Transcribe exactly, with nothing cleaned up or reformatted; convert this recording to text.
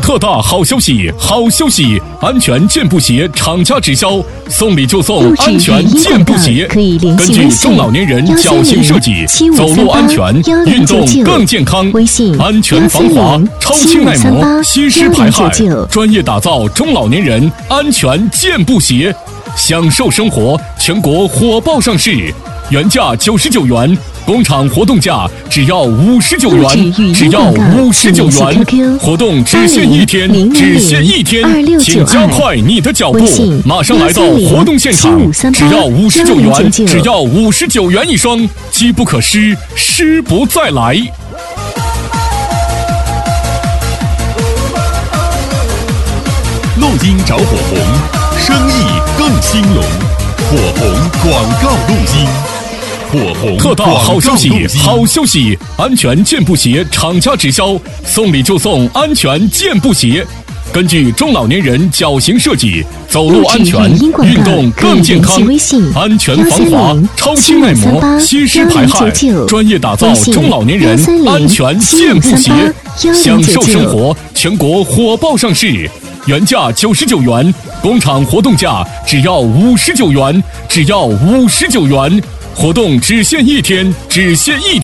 特大好消息！好消息！安全健步鞋厂家直销，送礼就送安全健步鞋。 可以联根据中老年人脚型设计，走路安全，运动更健康。 微信安全防滑，超轻耐磨，吸湿排汗，专业打造中老年人安全健步鞋，享受生活，全国火爆上市，原价九十九元。工厂活动价只要五十九元，只要五十九元，活动只限一天，只限一天，请加快你的脚步，马上来到活动现场，只要五十九元，只要五十九元一双，机不可失，失不再来。 录音找火红，生意更兴隆，火红广告录音。火红特大好消息！好消息！安全健步鞋厂家直销，送礼就送安全健步鞋。根据中老年人脚型设计，走路安全，运动更健康。安全防滑，超轻耐磨，吸湿排汗，专业打造中老年人安全健步鞋，享受生活，全国火爆上市。原价九十九元，工厂活动价只要五十九元，只要五十九元。活动只限一天，只限一天。